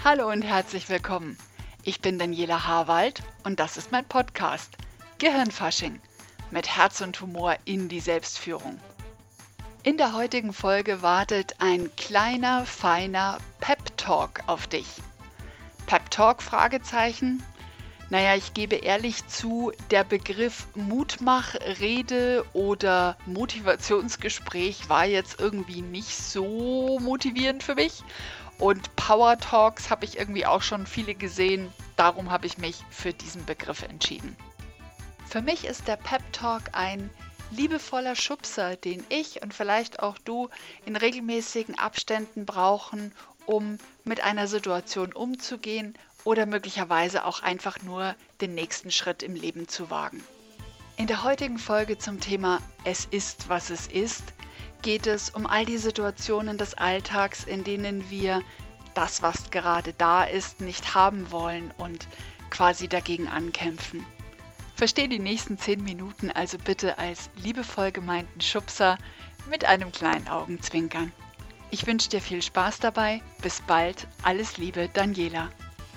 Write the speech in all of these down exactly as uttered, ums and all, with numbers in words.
Hallo und herzlich willkommen. Ich bin Daniela Harwald und das ist mein Podcast Gehirnfasching mit Herz und Humor in die Selbstführung. In der heutigen Folge wartet ein kleiner, feiner Pep-Talk auf dich. Pep-Talk? Fragezeichen. Naja, ich gebe ehrlich zu, der Begriff Mutmachrede oder Motivationsgespräch war jetzt irgendwie nicht so motivierend für mich. Und Power Talks habe ich irgendwie auch schon viele gesehen, darum habe ich mich für diesen Begriff entschieden. Für mich ist der Pep Talk ein liebevoller Schubser, den ich und vielleicht auch du in regelmäßigen Abständen brauchen, um mit einer Situation umzugehen oder möglicherweise auch einfach nur den nächsten Schritt im Leben zu wagen. In der heutigen Folge zum Thema Es ist, was es ist, geht es um all die Situationen des Alltags, in denen wir das, was gerade da ist, nicht haben wollen und quasi dagegen ankämpfen. Versteh die nächsten zehn Minuten also bitte als liebevoll gemeinten Schubser mit einem kleinen Augenzwinkern. Ich wünsche dir viel Spaß dabei. Bis bald. Alles Liebe, Daniela.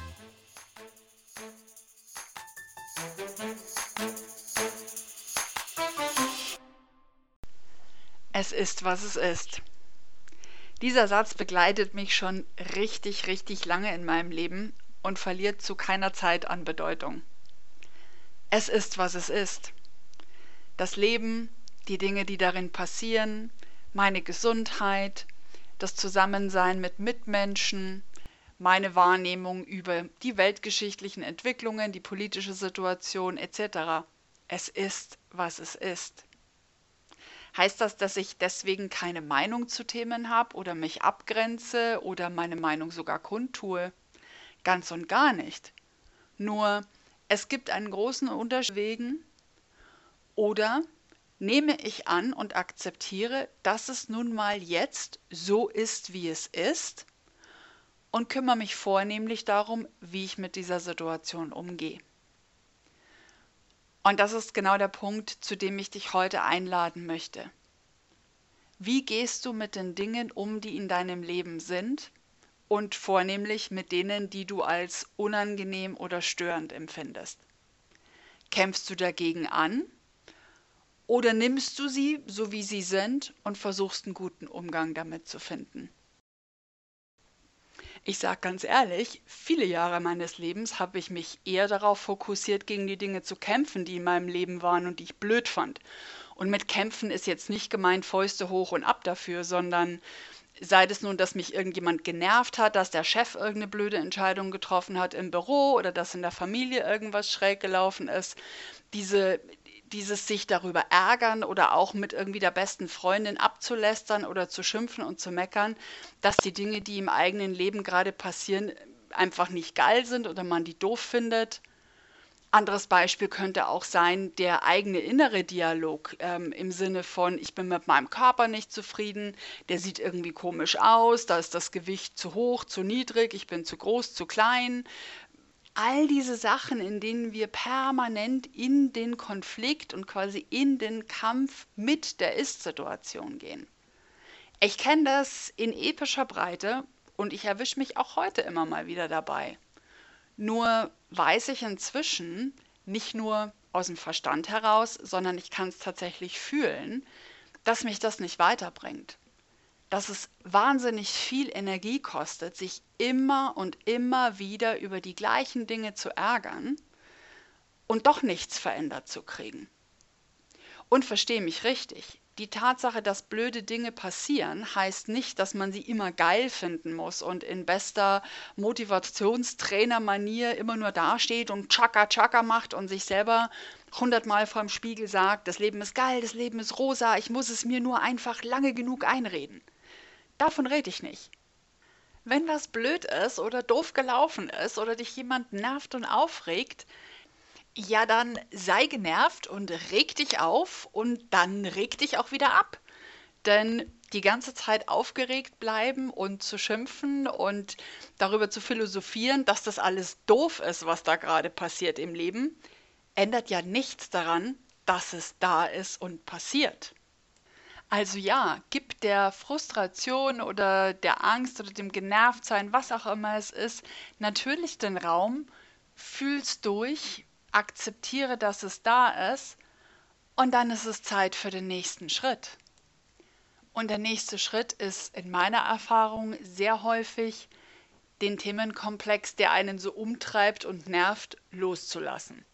Es ist, was es ist. Dieser Satz begleitet mich schon richtig, richtig lange in meinem Leben und verliert zu keiner Zeit an Bedeutung. Es ist, was es ist. Das Leben, die Dinge, die darin passieren, meine Gesundheit, das Zusammensein mit Mitmenschen, meine Wahrnehmung über die weltgeschichtlichen Entwicklungen, die politische Situation et cetera. Es ist, was es ist. Heißt das, dass ich deswegen keine Meinung zu Themen habe oder mich abgrenze oder meine Meinung sogar kundtue? Ganz und gar nicht. Nur, es gibt einen großen Unterschied. Oder nehme ich an und akzeptiere, dass es nun mal jetzt so ist, wie es ist und kümmere mich vornehmlich darum, wie ich mit dieser Situation umgehe. Und das ist genau der Punkt, zu dem ich dich heute einladen möchte. Wie gehst du mit den Dingen um, die in deinem Leben sind und vornehmlich mit denen, die du als unangenehm oder störend empfindest? Kämpfst du dagegen an oder nimmst du sie, so wie sie sind, und versuchst einen guten Umgang damit zu finden? Ich sage ganz ehrlich, viele Jahre meines Lebens habe ich mich eher darauf fokussiert, gegen die Dinge zu kämpfen, die in meinem Leben waren und die ich blöd fand. Und mit kämpfen ist jetzt nicht gemeint Fäuste hoch und ab dafür, sondern sei es nun, dass mich irgendjemand genervt hat, dass der Chef irgendeine blöde Entscheidung getroffen hat im Büro oder dass in der Familie irgendwas schräg gelaufen ist, diese dieses sich darüber ärgern oder auch mit irgendwie der besten Freundin abzulästern oder zu schimpfen und zu meckern, dass die Dinge, die im eigenen Leben gerade passieren, einfach nicht geil sind oder man die doof findet. Anderes Beispiel könnte auch sein, der eigene innere Dialog ähm, im Sinne von, ich bin mit meinem Körper nicht zufrieden, der sieht irgendwie komisch aus, da ist das Gewicht zu hoch, zu niedrig, ich bin zu groß, zu klein. All diese Sachen, in denen wir permanent in den Konflikt und quasi in den Kampf mit der Ist-Situation gehen. Ich kenne das in epischer Breite und ich erwische mich auch heute immer mal wieder dabei. Nur weiß ich inzwischen, nicht nur aus dem Verstand heraus, sondern ich kann es tatsächlich fühlen, dass mich das nicht weiterbringt. Dass es wahnsinnig viel Energie kostet, sich immer und immer wieder über die gleichen Dinge zu ärgern und doch nichts verändert zu kriegen. Und verstehe mich richtig, die Tatsache, dass blöde Dinge passieren, heißt nicht, dass man sie immer geil finden muss und in bester Motivationstrainer-Manier immer nur dasteht und Chaka Chaka macht und sich selber hundertmal vorm Spiegel sagt, das Leben ist geil, das Leben ist rosa, ich muss es mir nur einfach lange genug einreden. Davon rede ich nicht. Wenn was blöd ist oder doof gelaufen ist oder dich jemand nervt und aufregt, ja, dann sei genervt und reg dich auf und dann reg dich auch wieder ab. Denn die ganze Zeit aufgeregt bleiben und zu schimpfen und darüber zu philosophieren, dass das alles doof ist, was da gerade passiert im Leben, ändert ja nichts daran, dass es da ist und passiert. Also ja, gib der Frustration oder der Angst oder dem Genervtsein, was auch immer es ist, natürlich den Raum, fühl's durch, akzeptiere, dass es da ist und dann ist es Zeit für den nächsten Schritt. Und der nächste Schritt ist in meiner Erfahrung sehr häufig, den Themenkomplex, der einen so umtreibt und nervt, loszulassen.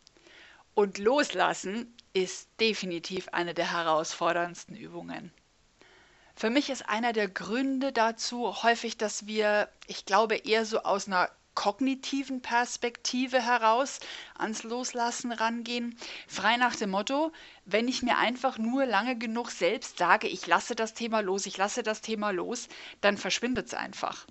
Und loslassen ist definitiv eine der herausforderndsten Übungen. Für mich ist einer der Gründe dazu häufig, dass wir, ich glaube, eher so aus einer kognitiven Perspektive heraus ans Loslassen rangehen. Frei nach dem Motto, wenn ich mir einfach nur lange genug selbst sage, ich lasse das Thema los, ich lasse das Thema los, dann verschwindet es einfach.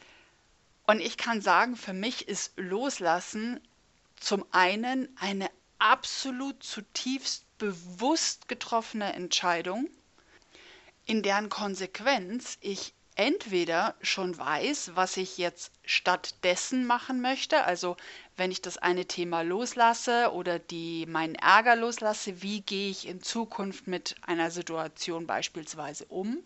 Und ich kann sagen, für mich ist Loslassen zum einen eine absolut zutiefst bewusst getroffene Entscheidung, in deren Konsequenz ich entweder schon weiß, was ich jetzt stattdessen machen möchte, also wenn ich das eine Thema loslasse oder die meinen Ärger loslasse, wie gehe ich in Zukunft mit einer Situation beispielsweise um,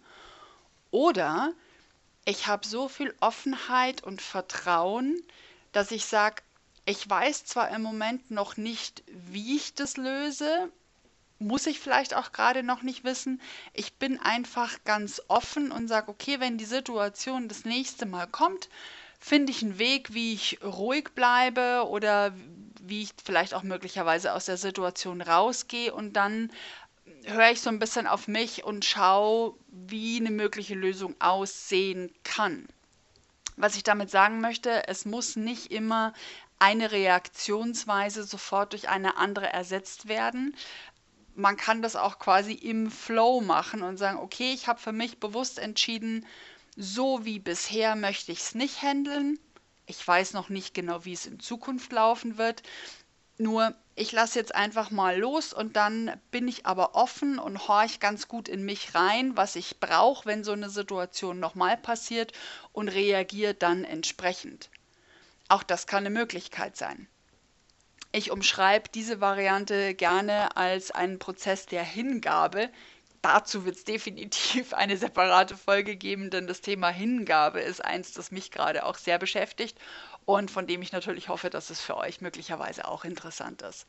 oder ich habe so viel Offenheit und Vertrauen, dass ich sage, ich weiß zwar im Moment noch nicht, wie ich das löse, muss ich vielleicht auch gerade noch nicht wissen. Ich bin einfach ganz offen und sage, okay, wenn die Situation das nächste Mal kommt, finde ich einen Weg, wie ich ruhig bleibe oder wie ich vielleicht auch möglicherweise aus der Situation rausgehe und dann höre ich so ein bisschen auf mich und schaue, wie eine mögliche Lösung aussehen kann. Was ich damit sagen möchte, es muss nicht immer eine Reaktionsweise sofort durch eine andere ersetzt werden. Man kann das auch quasi im Flow machen und sagen, okay, ich habe für mich bewusst entschieden, so wie bisher möchte ich es nicht handeln. Ich weiß noch nicht genau, wie es in Zukunft laufen wird. Nur, ich lasse jetzt einfach mal los und dann bin ich aber offen und horch ganz gut in mich rein, was ich brauche, wenn so eine Situation nochmal passiert und reagiere dann entsprechend. Auch das kann eine Möglichkeit sein. Ich umschreibe diese Variante gerne als einen Prozess der Hingabe. Dazu wird es definitiv eine separate Folge geben, denn das Thema Hingabe ist eins, das mich gerade auch sehr beschäftigt und von dem ich natürlich hoffe, dass es für euch möglicherweise auch interessant ist.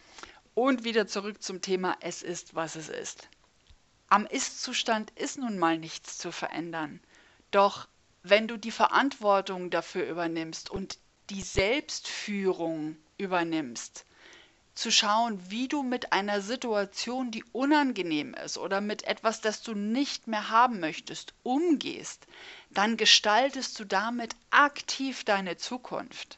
Und wieder zurück zum Thema Es ist, was es ist. Am Ist-Zustand ist nun mal nichts zu verändern. Doch wenn du die Verantwortung dafür übernimmst und die Selbstführung übernimmst, zu schauen, wie du mit einer Situation, die unangenehm ist oder mit etwas, das du nicht mehr haben möchtest, umgehst, dann gestaltest du damit aktiv deine Zukunft.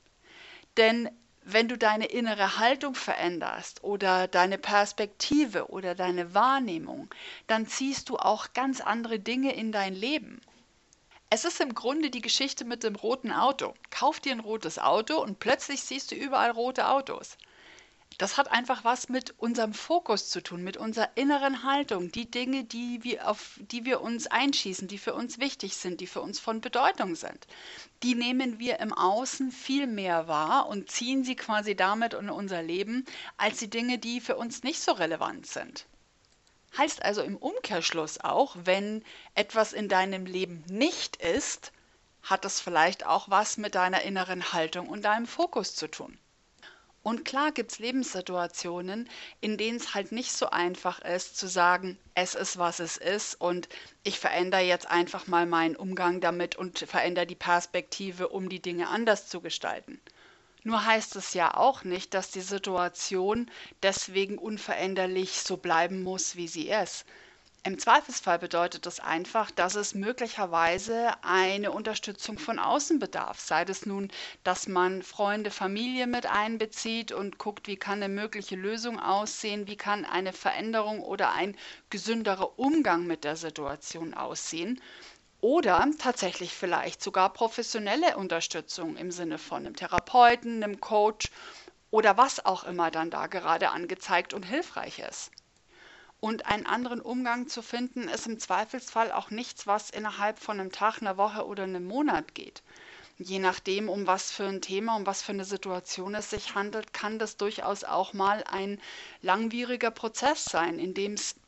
Denn wenn du deine innere Haltung veränderst oder deine Perspektive oder deine Wahrnehmung, dann ziehst du auch ganz andere Dinge in dein Leben. Es ist im Grunde die Geschichte mit dem roten Auto. Kauf dir ein rotes Auto und plötzlich siehst du überall rote Autos. Das hat einfach was mit unserem Fokus zu tun, mit unserer inneren Haltung. Die Dinge, die wir, auf die wir uns einschießen, die für uns wichtig sind, die für uns von Bedeutung sind, die nehmen wir im Außen viel mehr wahr und ziehen sie quasi damit in unser Leben, als die Dinge, die für uns nicht so relevant sind. Heißt also im Umkehrschluss auch, wenn etwas in deinem Leben nicht ist, hat es vielleicht auch was mit deiner inneren Haltung und deinem Fokus zu tun. Und klar gibt es Lebenssituationen, in denen es halt nicht so einfach ist zu sagen, es ist, was es ist und ich verändere jetzt einfach mal meinen Umgang damit und verändere die Perspektive, um die Dinge anders zu gestalten. Nur heißt es ja auch nicht, dass die Situation deswegen unveränderlich so bleiben muss, wie sie ist. Im Zweifelsfall bedeutet das einfach, dass es möglicherweise eine Unterstützung von außen bedarf. Sei es nun, dass man Freunde, Familie mit einbezieht und guckt, wie kann eine mögliche Lösung aussehen, wie kann eine Veränderung oder ein gesünderer Umgang mit der Situation aussehen. Oder tatsächlich vielleicht sogar professionelle Unterstützung im Sinne von einem Therapeuten, einem Coach oder was auch immer dann da gerade angezeigt und hilfreich ist. Und einen anderen Umgang zu finden, ist im Zweifelsfall auch nichts, was innerhalb von einem Tag, einer Woche oder einem Monat geht. Je nachdem, um was für ein Thema, um was für eine Situation es sich handelt, kann das durchaus auch mal ein langwieriger Prozess sein, in dem es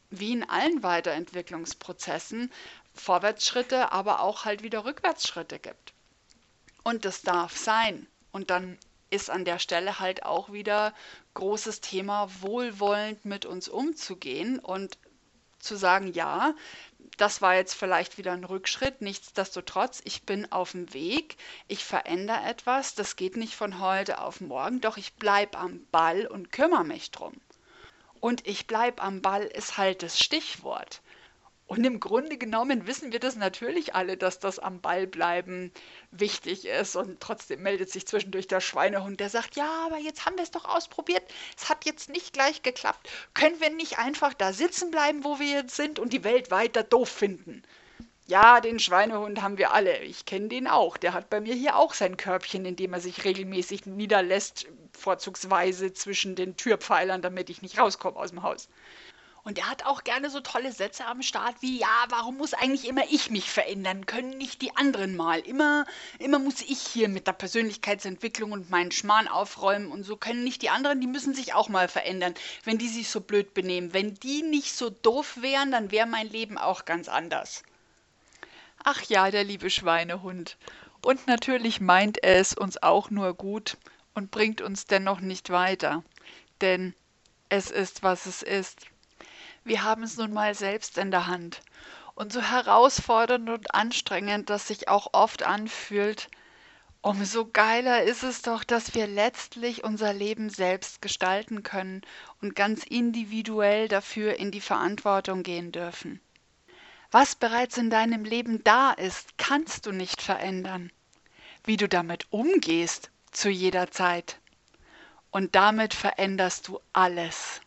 wie in allen Weiterentwicklungsprozessen Vorwärtsschritte, aber auch halt wieder Rückwärtsschritte gibt. Und das darf sein. Und dann ist an der Stelle halt auch wieder großes Thema, wohlwollend mit uns umzugehen und zu sagen, ja, das war jetzt vielleicht wieder ein Rückschritt, nichtsdestotrotz, ich bin auf dem Weg, ich verändere etwas, das geht nicht von heute auf morgen, doch ich bleibe am Ball und kümmere mich drum. Und ich bleibe am Ball ist halt das Stichwort. Und im Grunde genommen wissen wir das natürlich alle, dass das am Ball bleiben wichtig ist. Und trotzdem meldet sich zwischendurch der Schweinehund, der sagt, ja, aber jetzt haben wir es doch ausprobiert. Es hat jetzt nicht gleich geklappt. Können wir nicht einfach da sitzen bleiben, wo wir jetzt sind und die Welt weiter doof finden? Ja, den Schweinehund haben wir alle. Ich kenne den auch. Der hat bei mir hier auch sein Körbchen, in dem er sich regelmäßig niederlässt, vorzugsweise zwischen den Türpfeilern, damit ich nicht rauskomme aus dem Haus. Und er hat auch gerne so tolle Sätze am Start wie, ja, warum muss eigentlich immer ich mich verändern? Können nicht die anderen mal? Immer, immer muss ich hier mit der Persönlichkeitsentwicklung und meinen Schmarrn aufräumen und so können nicht die anderen, die müssen sich auch mal verändern, wenn die sich so blöd benehmen. Wenn die nicht so doof wären, dann wäre mein Leben auch ganz anders. Ach ja, der liebe Schweinehund. Und natürlich meint er es uns auch nur gut und bringt uns dennoch nicht weiter. Denn es ist, was es ist. Wir haben es nun mal selbst in der Hand. Und so herausfordernd und anstrengend das sich auch oft anfühlt, umso geiler ist es doch, dass wir letztlich unser Leben selbst gestalten können und ganz individuell dafür in die Verantwortung gehen dürfen. Was bereits in deinem Leben da ist, kannst du nicht verändern. Wie du damit umgehst, zu jeder Zeit. Und damit veränderst du alles.